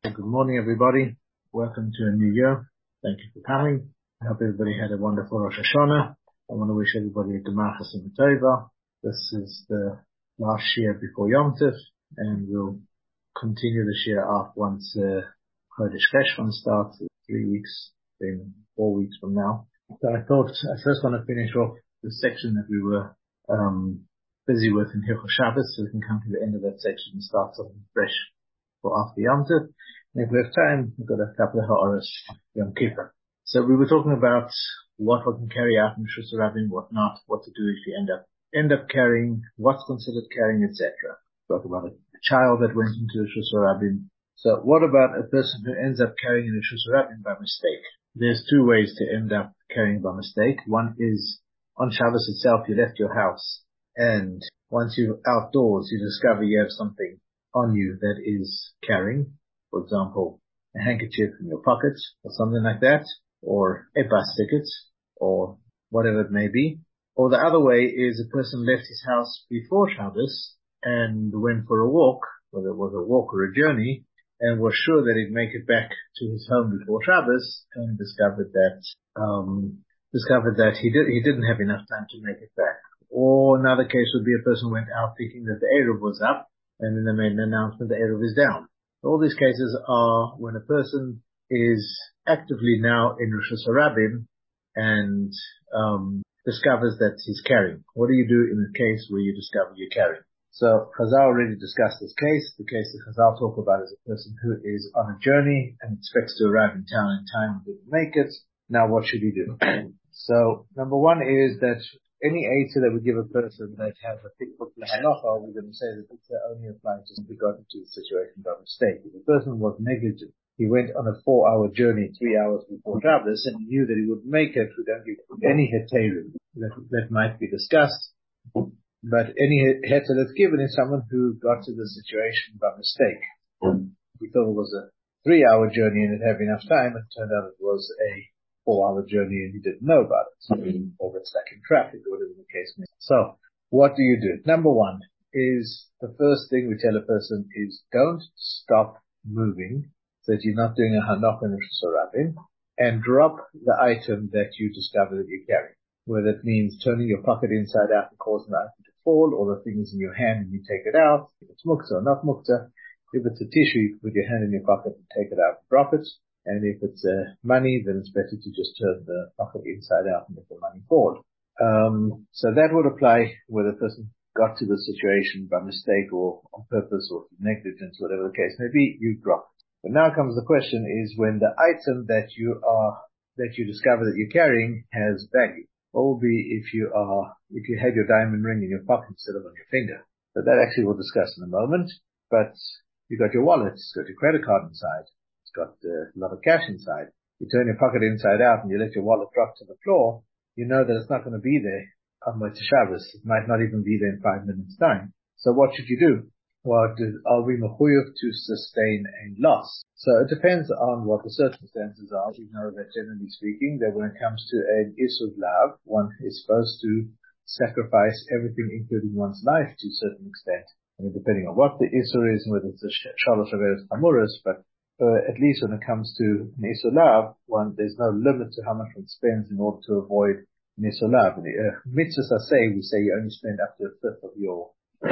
Good morning, everybody. Welcome to a new year. Thank you for coming. I hope everybody had a wonderful Rosh Hashanah. I want to wish everybody a Gemachas and Tova. This is the last year before Yom Tov, and we'll continue the year off once Chodesh Cheshvan starts, 3 weeks, then 4 weeks from now. So I thought I first want to finish off the section that we were busy with in Hilchos Shabbos, so we can come to the end of that section and start something fresh for after Yom Tov. And if we have time, we've got a couple of ha'aros Yom Kippur. So we were talking about what we can carry out in Reshus HaRabim, what not, what to do if you end up carrying, what's considered carrying, etc. Talk about a child that went into Reshus HaRabim. So what about a person who ends up carrying in Reshus HaRabim by mistake? There's two ways to end up carrying by mistake. One is on Shabbos itself, you left your house, and once you're outdoors, you discover you have something on you that is carrying. For example, a handkerchief in your pocket or something like that, or a bus ticket or whatever it may be. Or the other way is a person left his house before Shabbos and went for a walk, whether it was a walk or a journey, and was sure that he'd make it back to his home before Shabbos, and discovered that he didn't have enough time to make it back. Or another case would be a person went out thinking that the Eruv was up, and then they made an announcement the Eruv is down. All these cases are when a person is actively now in Reshus HaRabim and discovers that he's carrying. What do you do in the case where you discover you're carrying? So Chazal already discussed this case. The case that Chazal talk about is a person who is on a journey and expects to arrive in town in time and didn't make it. Now what should he do? So number one is that any eitzah that we give a person that has a pikvut lahalacha, we're going to say that it's only applies to somebody got into the situation by mistake. If the person was negligent, he went on a 4-hour journey 3 hours before Shabbos and he knew that he would make it, we don't give any heterim that might be discussed. But any heter that's given is someone who got to the situation by mistake. We thought it was a 3-hour journey and it had enough time, and it turned out it was a 4-hour journey and he didn't know about it. Or got stuck in traffic or whatever the case may be. So, what do you do? Number one is, the first thing we tell a person is don't stop moving so that you're not doing a hanok in Reshus HaRabim, and drop the item that you discover that you're carrying. Whether it means turning your pocket inside out and causing the item to fall, or the thing is in your hand and you take it out, if it's muktzah or not muktzah. If it's a tissue, you can put your hand in your pocket and take it out and drop it. And if it's money, then it's better to just turn the pocket inside out and let the money fall. So that would apply whether the person got to the situation by mistake or on purpose or negligence, whatever the case may be, you drop it. But now comes the question is when the item that you discover that you're carrying has value. What will be if you had your diamond ring in your pocket instead of on your finger? So that actually we'll discuss in a moment. But you got your wallet, it's got your credit card inside. Got a lot of cash inside. You turn your pocket inside out and you let your wallet drop to the floor, you know that it's not going to be there on Motzei Shabbos. It might not even be there in 5 minutes time. So what should you do? Well, are we mechuyev to sustain a loss? So it depends on what the circumstances are. We know that generally speaking, that when it comes to an Isur Lav, one is supposed to sacrifice everything, including one's life, to a certain extent. I mean, depending on what the Isur is and whether it's a Shalosh Averos Hamuros, but at least when it comes to an Isur Lav, there's no limit to how much one spends in order to avoid an Isur Lav. Mitzvahs we say you only spend up to a fifth of your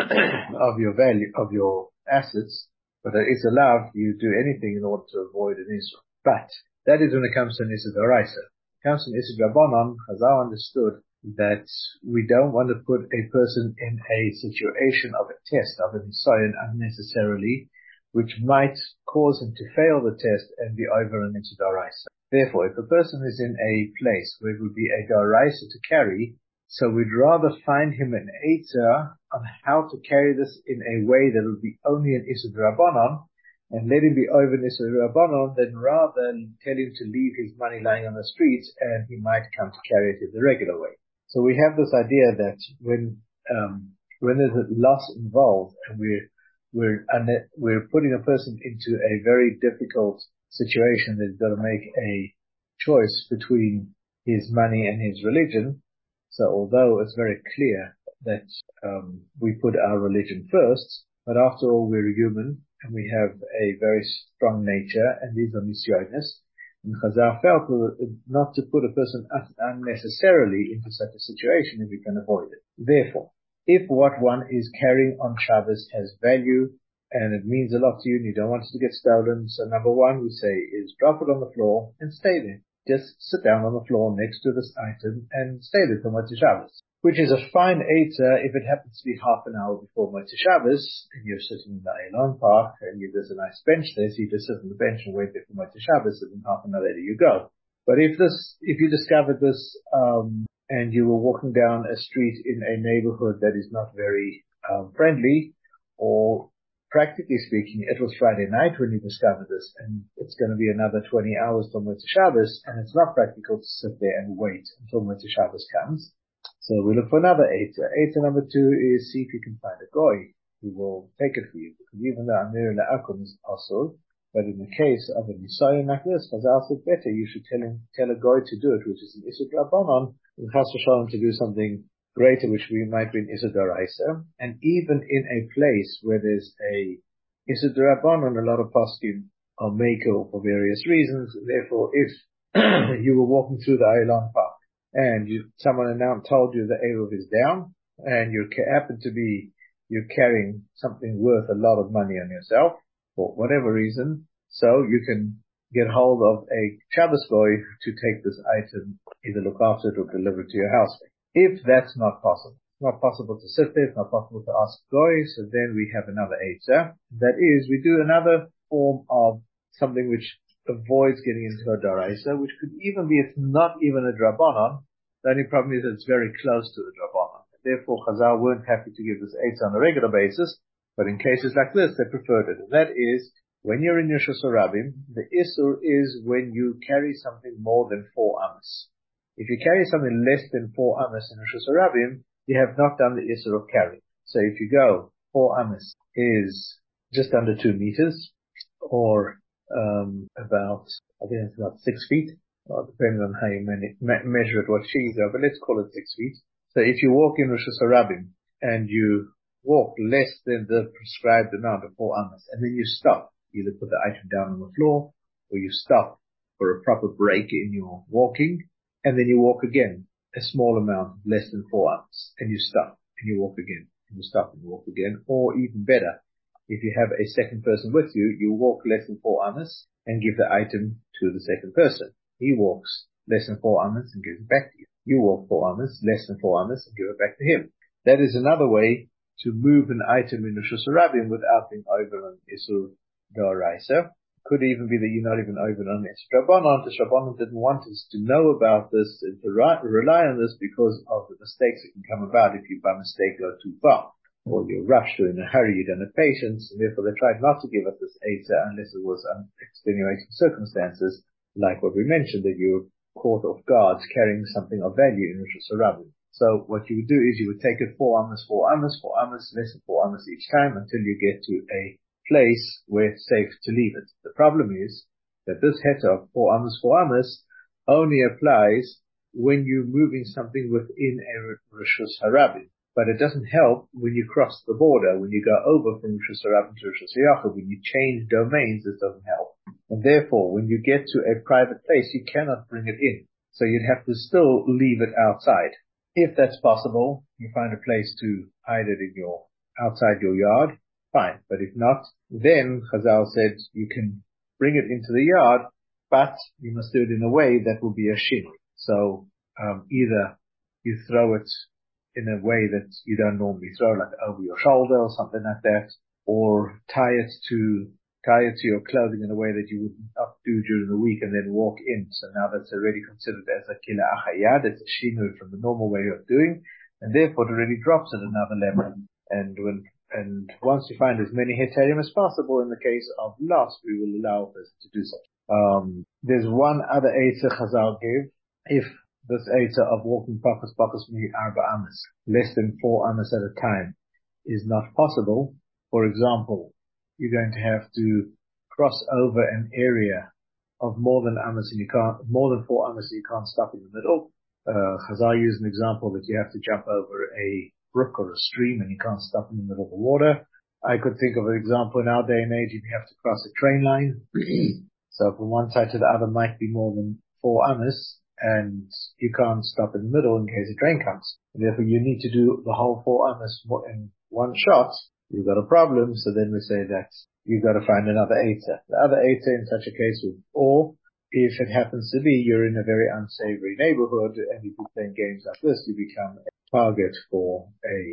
value, of your assets, but an Isur Lav, you do anything in order to avoid an Isur. But that is when it comes to an Isur D'Oraisa. When it comes to an Isur D'Rabbanan, Chazal understood that we don't want to put a person in a situation of a test, of an Nisayon unnecessarily, which might cause him to fail the test and be over an Isur D'Oraisa. Therefore, if a person is in a place where it would be a D'Oraisa to carry, so we'd rather find him an eitzah on how to carry this in a way that would be only an Isur D'Rabbanan, and let him be over an Isur D'Rabbanan, than rather than tell him to leave his money lying on the streets and he might come to carry it in the regular way. So we have this idea that when there's a loss involved and we're putting a person into a very difficult situation that he's got to make a choice between his money and his religion. So although it's very clear that we put our religion first, but after all we're human and we have a very strong nature, and these are nisyonis. And Chazal felt not to put a person unnecessarily into such a situation if we can avoid it. Therefore, if what one is carrying on Shabbos has value, and it means a lot to you and you don't want it to get stolen, so number one we say is drop it on the floor and stay there. Just sit down on the floor next to this item and stay there till Motzei Shabbos. Which is a fine eitzah if it happens to be half an hour before Motzei Shabbos and you're sitting in the Eilon Park and there's a nice bench there, so you just sit on the bench and wait there for Motzei Shabbos, and then half an hour later you go. But if you discovered this, and you were walking down a street in a neighborhood that is not very friendly, or practically speaking, it was Friday night when you discovered this, and it's going to be another 20 hours till Motzei Shabbos, and it's not practical to sit there and wait until Motzei Shabbos comes. So we look for another eitzah. Eitzah number 2 is see if you can find a goy who will take it for you, because even though Amir La'akum is also, but in the case of a nisayon like this, Chazal said better you should tell a goy to do it, which is an Issur Rabbanon, and Chas v'Shalom to do something greater, which we might be in Issur D'Oraisa. And even in a place where there's a Issur D'Rabbanan, a lot of poskim are makel for various reasons. Therefore, if you were walking through the Eilon Park and someone told you the Eruv is down, and you happen to be you're carrying something worth a lot of money on yourself for whatever reason, so you can get hold of a Shabbos goy to take this item, either look after it or deliver it to your house. If that's not possible, it's not possible to sit there, it's not possible to ask goy, so then we have another eitzah. That is, we do another form of something which avoids getting into a d'oraisa, which could even be, it's not even a drabanan. The only problem is that it's very close to the drabanan. Therefore, Chazal weren't happy to give this eitzah on a regular basis, but in cases like this, they preferred it. And that is, when you're in Rishus Harabim, the Issur is when you carry something more than 4 amos. If you carry something less than 4 amos in Rishus Harabim, you have not done the Issur of carrying. So if you go, 4 amos is just under 2 meters, or about, I think it's about 6 feet, depending on how you measure it, what sheet you go, but let's call it 6 feet. So if you walk in Rishus Harabim, and you walk less than the prescribed amount of 4 amos, and then you stop, either put the item down on the floor, or you stop for a proper break in your walking, and then you walk again, a small amount, less than 4 amos, and you stop, and you walk again, and you stop, and you walk again, or even better, if you have a second person with you, you walk less than 4 amos, and give the item to the second person. He walks less than 4 amos and gives it back to you. You walk 4 amos, less than 4 amos, and give it back to him. That is another way to move an item in Rishus Harabim without being over on Issur D'Oraisa. Could even be that you're not even over on Issur Rabbanon. The Rabbanon didn't want us to know about this and to rely on this because of the mistakes that can come about if you by mistake go too far, or you're rushed or in a hurry, you don't have patience, and therefore they tried not to give us this eitzah unless it was extenuating circumstances, like what we mentioned, that you were caught off guard carrying something of value in Rishus Harabim. So what you would do is you would take it 4 amos, 4 amos, 4 amos, less than 4 amos each time until you get to a place where it's safe to leave it. The problem is that this heter of 4 amos only applies when you're moving something within a Rishus Harabim. But it doesn't help when you cross the border, when you go over from Rishus Harabim to Rishus Hayachid, when you change domains, this doesn't help. And therefore, when you get to a private place, you cannot bring it in. So you'd have to still leave it outside. If that's possible, you find a place to hide it in outside your yard, fine. But if not, then Chazal said you can bring it into the yard, but you must do it in a way that will be a shin. So, either you throw it in a way that you don't normally throw, like over your shoulder or something like that, or tie it to your clothing in a way that you would not do during the week and then walk in. So now that's already considered as a kila achayad. It's a shinur from the normal way of doing, and therefore it already drops at another level. And once you find as many heterim as possible, in the case of loss, we will allow a person to do so. There's one other eitzah Chazal gave. If this eitzah of walking pakas mi arba amos, less than 4 amos at a time, is not possible, for example, you're going to have to cross over an area of more than 4 amos, and you can't stop in the middle. Chazal used an example that you have to jump over a brook or a stream and you can't stop in the middle of the water. I could think of an example in our day and age. If you have to cross a train line, so from one side to the other might be more than 4 amas, and you can't stop in the middle in case a train comes. And therefore, you need to do the whole 4 amas in one shot. You've got a problem, so then we say that you've got to find another Eiter. The other Eiter in such a case would, or if it happens to be you're in a very unsavory neighborhood and if you're playing games like this, you become a target for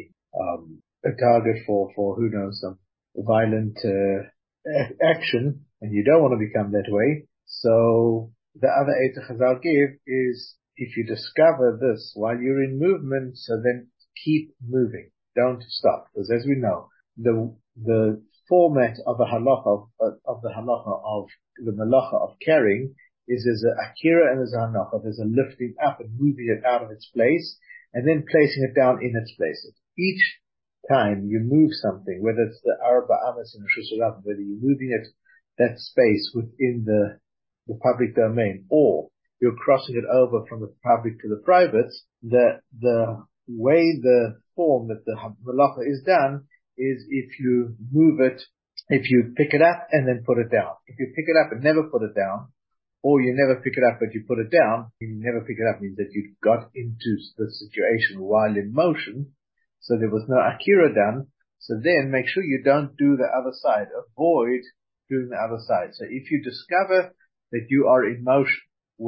for who knows, some violent action, and you don't want to become that way. So the other Eiter Chazal give is, if you discover this while you're in movement, so then keep moving. Don't stop. Because as we know, the format of the halacha of the malacha of carrying is there's a akira and there's a hanacha. There's a lifting up and moving it out of its place and then placing it down in its place. Each time you move something, whether it's the arba amas and Reshus HaRabim, whether you're moving it, that space within the public domain, or you're crossing it over from the public to the private, the way the form that the malacha is done is if you move it, if you pick it up and then put it down. If you pick it up and never put it down, or you never pick it up but you put it down, you never pick it up means that you got into the situation while in motion, so there was no akira done. So then make sure you don't do the other side. Avoid doing the other side. So if you discover that you are in motion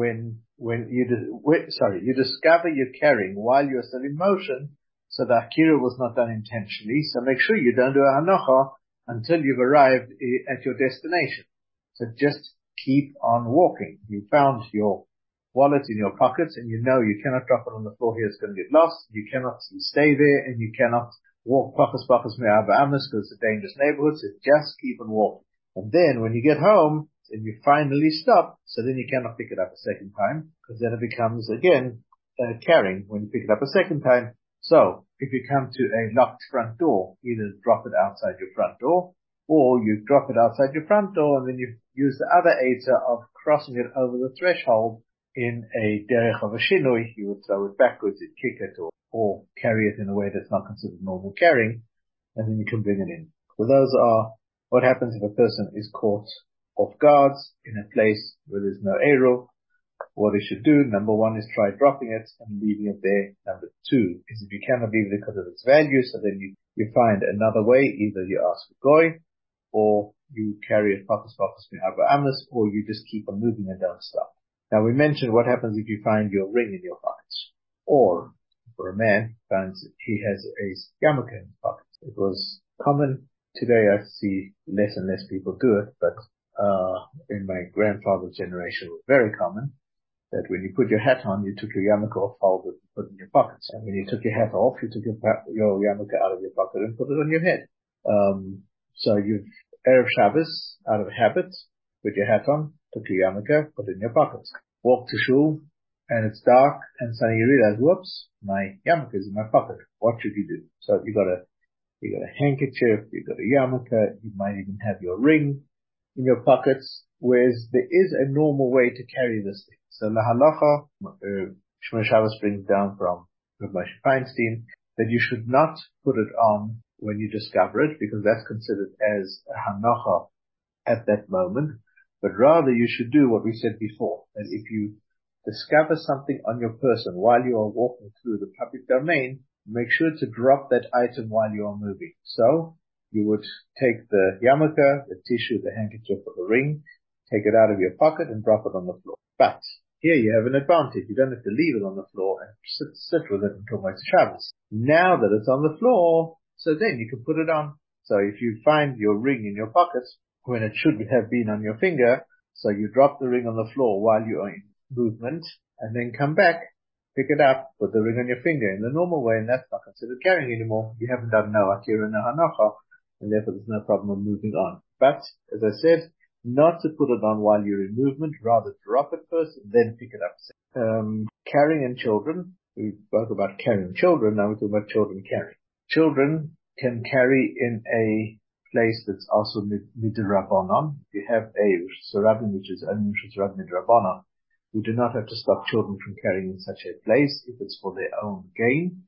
you discover you're carrying while you're still in motion, so the akira was not done intentionally. So make sure you don't do a hanacha until you've arrived at your destination. So just keep on walking. You found your wallet in your pockets and you know you cannot drop it on the floor here, it's going to get lost. You cannot stay there and you cannot walk pachas me'arba amas because it's a dangerous neighborhood, so just keep on walking. And then when you get home and you finally stop, so then you cannot pick it up a second time, because then it becomes again carrying when you pick it up a second time. So if you come to a locked front door, either drop it outside your front door, or you drop it outside your front door and then you use the other Eiter of crossing it over the threshold in a derech of a shinui. You would throw it backwards, you'd kick it, or carry it in a way that's not considered normal carrying, and then you can bring it in. So those are what happens if a person is caught off guard in a place where there's no Eruv. What he should do, number one, is try dropping it and leaving it there. Number two is if you cannot leave it because of its value, so then you find another way. Either you ask a goy, or you carry it pachas me'arba amas, or you just keep on moving and don't stop. Now we mentioned what happens if you find your ring in your pockets, or for a man finds he has a yarmulke in his pocket. It was common. Today I see less and less people do it, but in my grandfather's generation it was very common that when you put your hat on, you took your yarmulke off, folded, and put it in your pockets. And when you took your hat off, you took your yarmulke out of your pocket and put it on your head. So you've Erev Shabbos, out of habit, put your hat on, took your yarmulke, put it in your pockets. Walk to shul, and it's dark, and suddenly you realize, whoops, my yarmulke is in my pocket. What should you do? So you got a handkerchief, you got a yarmulke, you might even have your ring in your pockets, whereas there is a normal way to carry this thing. So the halacha, Shmona Shabbos brings down from Rav Moshe Feinstein, that you should not put it on when you discover it, because that's considered as a hanacha at that moment, but rather you should do what we said before, that if you discover something on your person while you are walking through the public domain, make sure to drop that item while you are moving. So you would take the yarmulke, the tissue, the handkerchief, or the ring, take it out of your pocket and drop it on the floor. But here you have an advantage. You don't have to leave it on the floor and sit with it until Motzei Shabbos. Now that it's on the floor, so then you can put it on. So if you find your ring in your pocket when it should have been on your finger, so you drop the ring on the floor while you are in movement, and then come back, pick it up, put the ring on your finger in the normal way, and that's not considered carrying anymore. You haven't done no akira, no hanacha, and therefore there's no problem of moving on. But, as I said, not to put it on while you're in movement, rather drop it first and then pick it up. Carrying in children, we spoke about carrying children, now we're talking about children carrying. Children can carry in a place that's also midrabanan. If you have a Reshus HaRabim, which is only Reshus HaRabim midrabanan, you do not have to stop children from carrying in such a place if it's for their own gain.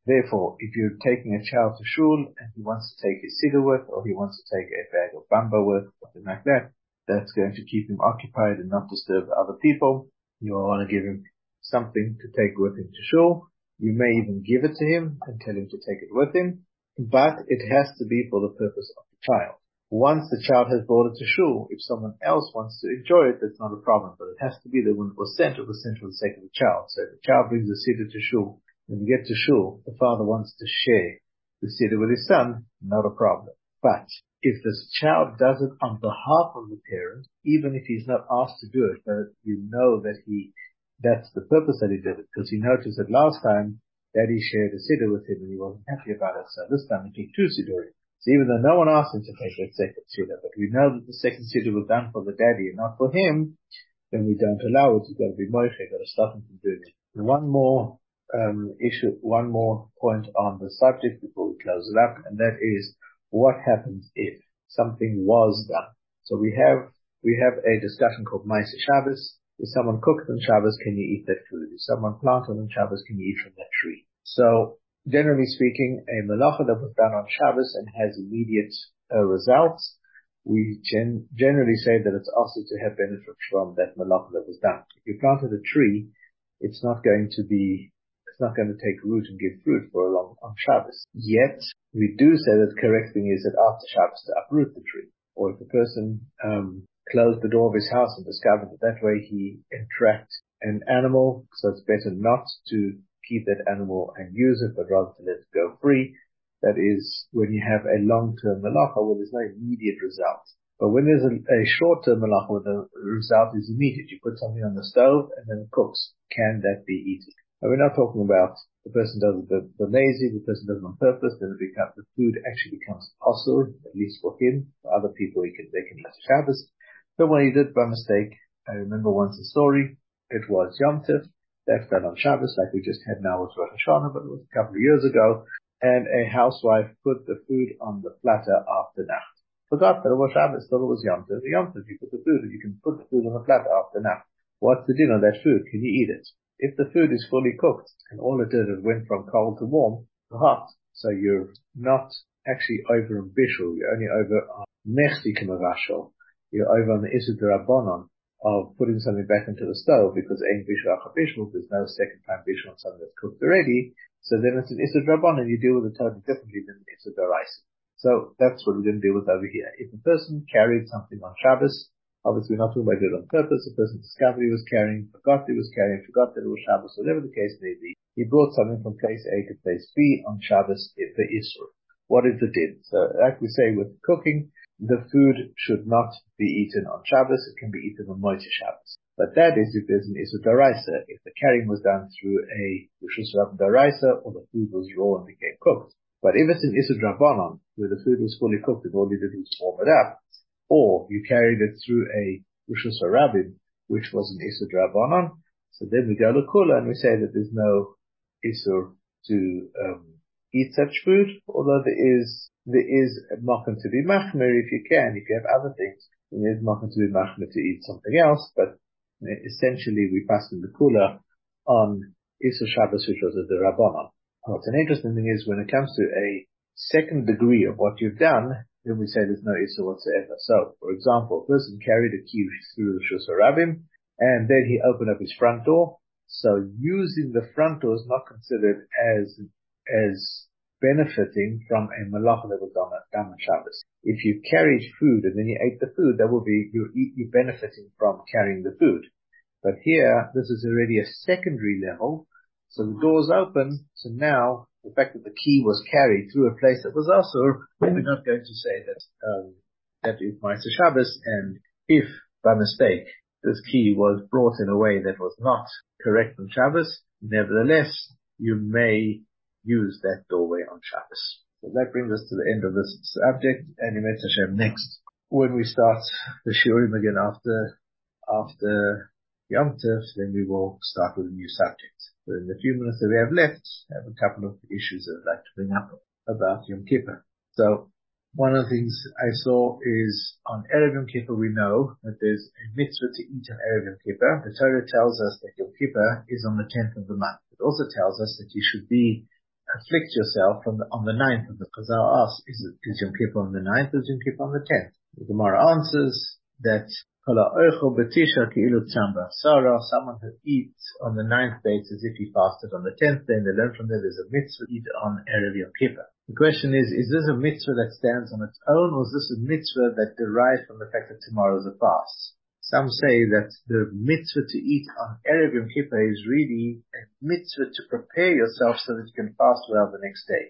Therefore, if you're taking a child to shul and he wants to take his siddur with, or he wants to take a bag of bamba with, something like that, that's going to keep him occupied and not disturb other people. You want to give him something to take with him to shul. You may even give it to him and tell him to take it with him, but it has to be for the purpose of the child. Once the child has brought it to shul, if someone else wants to enjoy it, that's not a problem, but it has to be that when it was sent for the sake of the child. So if the child brings the siddur to shul, when you get to shul, the father wants to share the siddur with his son, not a problem. But if this child does it on behalf of the parent, even if he's not asked to do it, but you know that that's the purpose that he did it, because he noticed that last time Daddy shared a siddur with him and he wasn't happy about it, so this time he took 2 siddurim. So even though no one asked him to take that second siddur, but we know that the second siddur was done for the daddy and not for him, then we don't allow it. You've got to be moiche, got to stop him from doing it. One more one more point on the subject before we close it up, and that is what happens if something was done. So we have a discussion called Ma'aseh Shabbos. If someone cooked on Shabbos, can you eat that food? If someone planted on Shabbos, can you eat from that tree? So generally speaking, a melacha that was done on Shabbos and has immediate results, we generally say that it's also to have benefit from that melacha that was done. If you planted a tree, it's not going to take root and give fruit for a long on Shabbos. Yet, we do say that the correct thing is that after Shabbos to uproot the tree. Or if a person closed the door of his house and discovered that way he entrapped an animal, so it's better not to keep that animal and use it, but rather to let it go free. That is when you have a long-term melacha where there's no immediate result. But when there's a short-term melacha where the result is immediate, you put something on the stove and then it cooks. Can that be eaten? And we're not talking about the person does it the lazy, the person does it on purpose, then the food actually becomes possible, at least for him. For other people, they can eat Shabbos. But when he did by mistake, I remember once a story, it was Yom Tov, that fell on Shabbos, like we just had now with Rosh Hashanah, but it was a couple of years ago, and a housewife put the food on the platter after Nacht. Forgot that it was Shabbos, thought it was Yom Tov. Yom Tov, you can put the food on the platter after Nacht. What's the din of that food? Can you eat it? If the food is fully cooked, and all it did is went from cold to warm to hot, so you're not actually over on bishul, you're only over on mechzi k'mavashal. You're over on the Issur D'Rabbanan of putting something back into the stove, because ein bishul acha bishul, there's no second time bishul on something that's cooked already, so then it's an Issur D'Rabbanan, you deal with it totally differently than Issur D'Oraisa. So that's what we're going to deal with over here. If a person carried something on Shabbos, obviously we're not talking about it on purpose, the person discovered he was carrying, forgot he was carrying, forgot that it was Shabbos, whatever the case may be, he brought something from place A to place B on Shabbos for Issur. What is the din? So like we say with cooking, the food should not be eaten on Shabbos, it can be eaten on Motzei Shabbos. But that is if there's an Issur D'Oraisa, if the carrying was done through a Rishus Rabbah D'Oraisa, or the food was raw and became cooked. But if it's an Issur D'Rabbanan, where the food was fully cooked and all you did was warm it up, or you carried it through a Rishus Harabim, which was an Issur D'Rabbanan, so then we go to Kula and we say that there's no Issur to eat such food, although there is Makan to be Machmer if you have other things, then there's Makan to be Machmer to eat something else, but essentially we pass in the Kula on Issur Shabbos, which was a D'Rabbanan. What's an interesting thing is when it comes to a second degree of what you've done, then we say there's no Issur whatsoever. So, for example, a person carried a key through the Rishus Harabim, and then he opened up his front door. So using the front door is not considered as benefiting from a malacha that was done on Shabbos. If you carried food and then you ate the food, that will be, you're benefiting from carrying the food. But here, this is already a secondary level, so the door's open, so now, the fact that the key was carried through a place that was also, we're not going to say that is Ma'aseh Shabbos, and if, by mistake, this key was brought in a way that was not correct on Shabbos, nevertheless, you may use that doorway on Shabbos. So that brings us to the end of this subject, and Emet Hashem next, when we start the Shiurim again after Yom Tov, then we will start with a new subject. So in the few minutes that we have left, I have a couple of issues that I'd like to bring up about Yom Kippur. So one of the things I saw is on Erev Yom Kippur we know that there's a mitzvah to eat on Erev Yom Kippur. The Torah tells us that Yom Kippur is on the 10th of the month. It also tells us that you should be afflict yourself on the 9th of the Chazal asks, is Yom Kippur on the 9th or is Yom Kippur on the 10th? The Gemara answers that someone who eats on the 9th day it's as if he fasted on the 10th day, and they learn from there there's a mitzvah to eat on Erev Yom Kippur. The question is this a mitzvah that stands on its own, or is this a mitzvah that derives from the fact that tomorrow is a fast? Some say that the mitzvah to eat on Erev Yom Kippur is really a mitzvah to prepare yourself so that you can fast well the next day.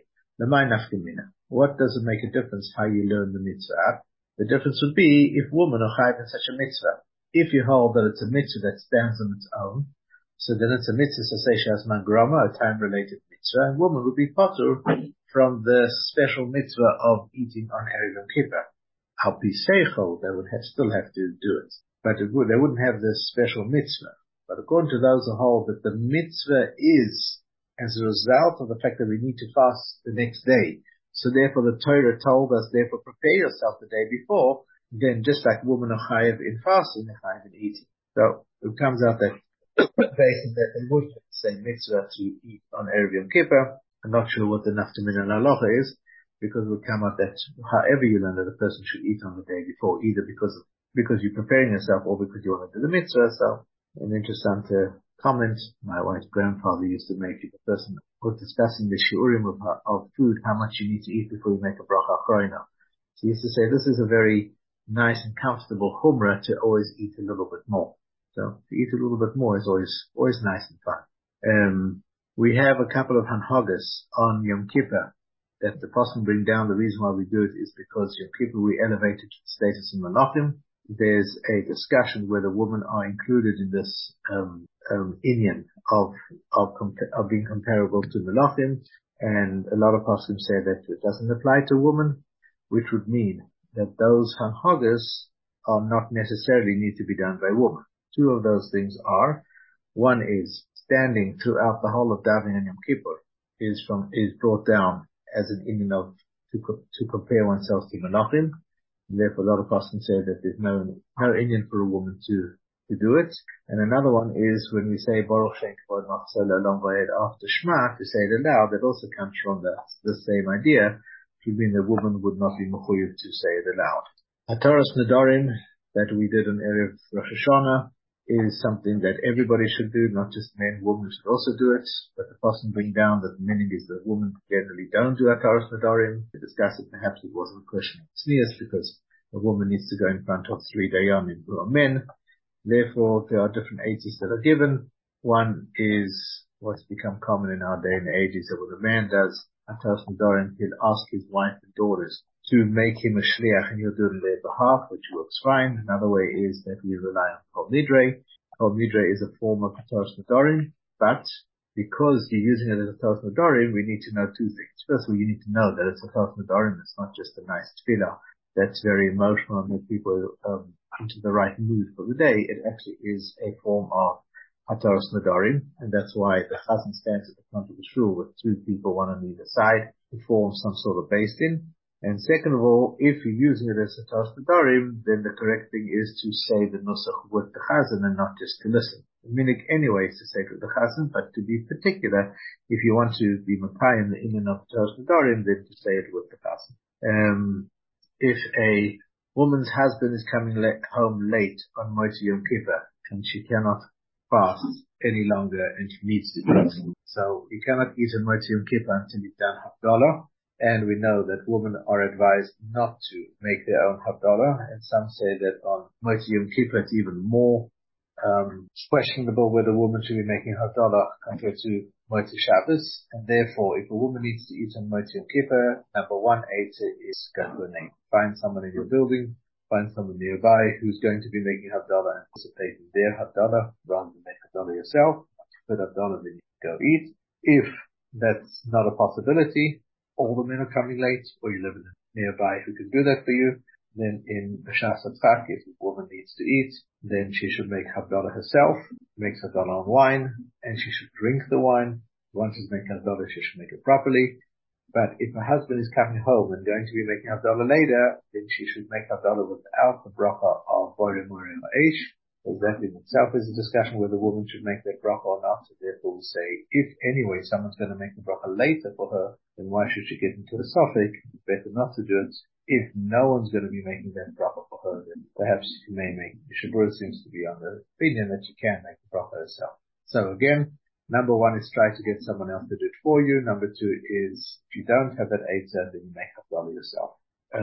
What does it make a difference how you learn the mitzvah? The difference would be if women are chayav in such a mitzvah. If you hold that it's a mitzvah that stands on its own, so then it's a mitzvah sasesha as mangrama, a time-related mitzvah, and woman would be patur from the special mitzvah of eating on Erev Yom Kippur. Al pi seichel, they would still have to do it, but they wouldn't have this special mitzvah. But according to those who hold that the mitzvah is as a result of the fact that we need to fast the next day, so therefore the Torah told us, therefore prepare yourself the day before, then just like women are chayav in fasting, they're chayav in eating. So it comes out that based on that they would have the same mitzvah to eat on Erev Yom Kippur. I'm not sure what the naftamina and halacha is, because it would come out that however you learn that a person should eat on the day before, either because you're preparing yourself or because you want to do the mitzvah. So an interesting comment my wife's grandfather used to make. If a person was discussing the shiurim of food, how much you need to eat before you make a bracha achrona. So he used to say this is a very nice and comfortable humrah to always eat a little bit more. So to eat a little bit more is always nice and fun. We have a couple of hanhagas on Yom Kippur that the Pasuk bring down. The reason why we do it is because Yom Kippur we elevated to the status of Malachim. There's a discussion whether women are included in this inyan of being comparable to Malachim, and a lot of Pasuk say that it doesn't apply to women, which would mean that those hanhagas are not necessarily need to be done by women. Two of those things are, one is standing throughout the whole of davening on Yom Kippur is brought down as an inyan of to compare oneself to Malachim. Therefore, a lot of persons say that there's no inyan for a woman to do it. And another one is when we say Baruch Shem Kavod Machzor Le'olam Va'ed after Shema, to say it aloud, that also comes from the same idea, to mean the woman would not be mechuyev to say it aloud. Hataras Nedarim that we did on Erev Rosh Hashanah is something that everybody should do, not just men. Women should also do it. But the person bring down that the meaning is that women generally don't do Hataras Nedarim. To discuss it, perhaps it wasn't a question of sneers, because a woman needs to go in front of 3 dayanim who are men. Therefore, there are different ages that are given. One is what's become common in our day and age is that when a man does Hataras Nedarim, he'll ask his wife and daughters to make him a shliach, and he'll do it on their behalf, which works fine. Another way is that we rely on Kol Nidre. Kol Nidre is a form of Hataras Nedarim, but because you're using it as Hataras Nedarim, we need to know two things. First of all, you need to know that it's Hataras Nedarim. It's not just a nice tefillah that's very emotional and makes people into the right mood for the day. It actually is a form of Hataras Nedarim, and that's why the chazan stands at the front of the shul with two people, one on either side, to form some sort of beis din. And second of all, if you're using it as Hataras Nedarim, then the correct thing is to say the nusach with the chazan and not just to listen. The minhag anyway is to say it with the chazan, but to be particular, if you want to be makayim the inyan of Hataras Nedarim, then to say it with the chazan. If a woman's husband is coming home late on Motzi Yom Kippur and she cannot fast any longer and she needs to eat, so you cannot eat on Motzi Yom Kippur until you've done Havdalah. And we know that women are advised not to make their own Havdalah, and some say that on Motzi Yom Kippur it's even more questionable whether a woman should be making Havdalah compared to Motzi Shabbos. And therefore, if a woman needs to eat on Motzi Yom Kippur, number one answer is go to a name. Find someone in your building, find someone nearby who's going to be making Havdalah and participate in their Havdalah rather than make Havdalah yourself. Put Havdalah, then you go eat. If that's not a possibility, all the men are coming late, or you live nearby who can do that for you, then in B'shas Hatzchak, if a woman needs to eat, then she should make Havdalah herself, makes Havdalah on wine, and she should drink the wine. Once she's making Havdalah, she should make it properly. But if her husband is coming home and going to be making Havdalah later, then she should make Havdalah without the bracha of Borei Moreh Ha'esh, because that in itself is a discussion whether the woman should make that bracha or not. So therefore we say, if anyway someone's going to make the bracha later for her, then why should she get into a suffix? Better not to do it. If no one's going to be making that bracha for her, then perhaps she may make. The Shabura seems to be on the opinion that she can make the bracha herself. So again, number one is try to get someone else to do it for you. Number two is, if you don't have that eitzah, then you make Havdalah yourself.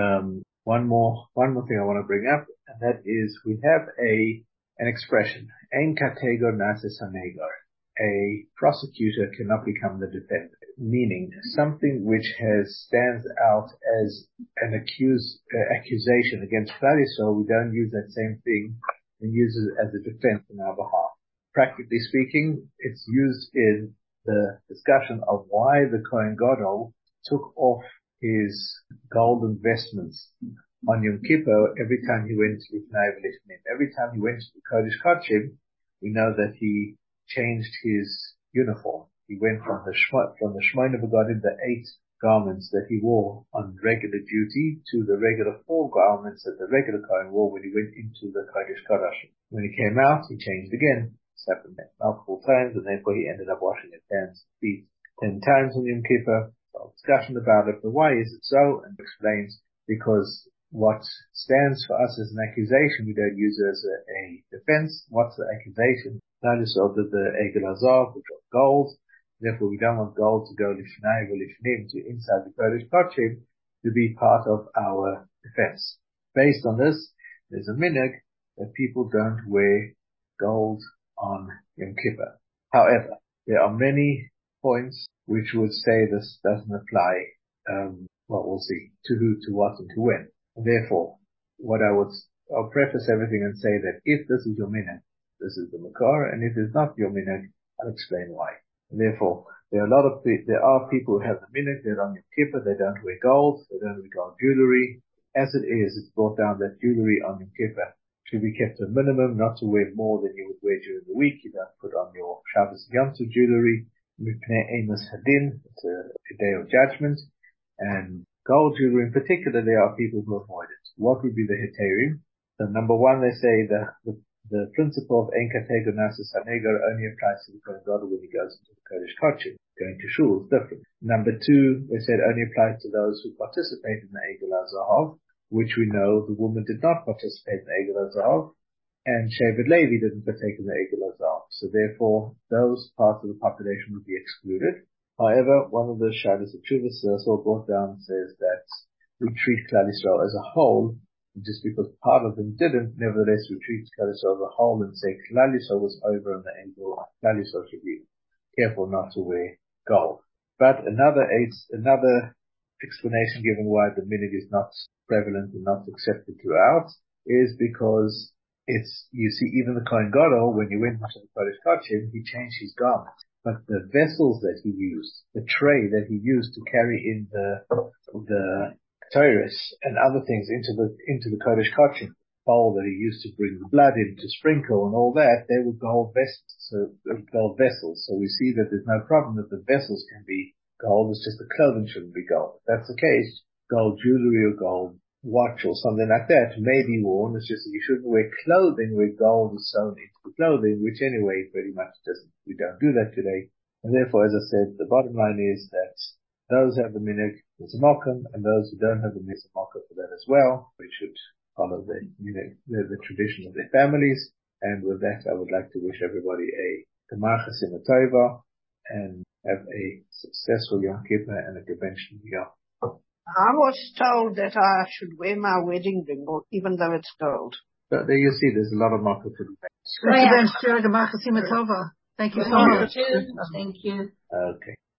One more thing I want to bring up, and that is we have an expression, ein kategor nases hanegar. A prosecutor cannot become the defendant, meaning something which stands out as an accusation against Klal Yisrael, we don't use that same thing and use it as a defense on our behalf. Practically speaking, it's used in the discussion of why the Kohen Gadol took off his golden vestments on Yom Kippur every time he went to Lifnei V'Lifnim. Every time he went to the Kodesh Kodshim, we know that he changed his uniform. He went from the Shmoyne Begadim, the 8 garments that he wore on regular duty, to the regular 4 garments that the regular Kohen wore when he went into the Kodesh Kodashim. When he came out, he changed again. This happened multiple times, and therefore he ended up washing his hands and feet 10 times on Yom Kippur. So discussion about it, but why is it so? And explains, because what stands for us as an accusation, we don't use it as a defense. What's the accusation? Notice that the Egel Hazav, which was gold, therefore we don't want gold to go Lifnei V'Lifnim, to inside the Kodesh Kodshim, to be part of our defense. Based on this, there's a minhag that people don't wear gold on Yom Kippur. However, there are many points which would say this doesn't apply, we'll see, to who, to what, and to when. And therefore, I'll preface everything and say that if this is your minhag, this is the makar, and if it's not your minhag, I'll explain why. And therefore, there are people who have the minhag, they're on Yom Kippur, they don't wear gold, they don't wear gold jewelry. As it is, it's brought down that jewelry on Yom Kippur should be kept to a minimum, not to wear more than you would wear during the week. You don't put on your Shabbos Yom Tov jewelry. Mipnei Amos Hadin, it's a day of judgment, and gold jewelry in particular, there are people who avoid it. What would be the heterim? So number one, they say the principle of ein kategor nases hanegar only applies to the Kohen Gadol when he goes into the Kodesh Kodshim. Going to shul is different. Number two, they said only applies to those who participate in the Egel HaZahav, which we know the woman did not participate in the Egel HaZahav, and Shevet Levi didn't partake in the Egel HaZahav. So therefore, those parts of the population would be excluded. However, one of the Shabbos of Chuvas brought down says that we treat Klal Yisrael as a whole, just because part of them didn't, nevertheless we treat Klal Yisrael as a whole and say Klal Yisrael was over on the Egel, Klal Yisrael should be careful not to wear gold. But another explanation given why the minhag is not prevalent and not accepted throughout is because you see, even the Kohen Gadol, when he went to the Kodesh Kodshim, he changed his garment. But the vessels that he used, the tray that he used to carry in the Torahs and other things into the Kodesh Kodshim, bowl that he used to bring the blood in to sprinkle and all that, they were gold vessels. So we see that there's no problem that the vessels can be gold, it's just the clothing shouldn't be gold. If that's the case, gold jewelry or gold watch or something like that may be worn. It's just that you shouldn't wear clothing where gold is sewn into the clothing, which anyway pretty much we don't do that today. And therefore, as I said, the bottom line is that those who have the minhag, it's a mokum, and those who don't have the minhag, it's a mokum for that as well. We should follow the tradition of their families. And with that, I would like to wish everybody a Gemar Chasima Tova and have a successful Yom Kippur and a conventional Yom. I was told that I should wear my wedding ring, even though it's gold. So there you see, there's a lot of market to be made. Thank you so much. Thank you. Thank you. Okay.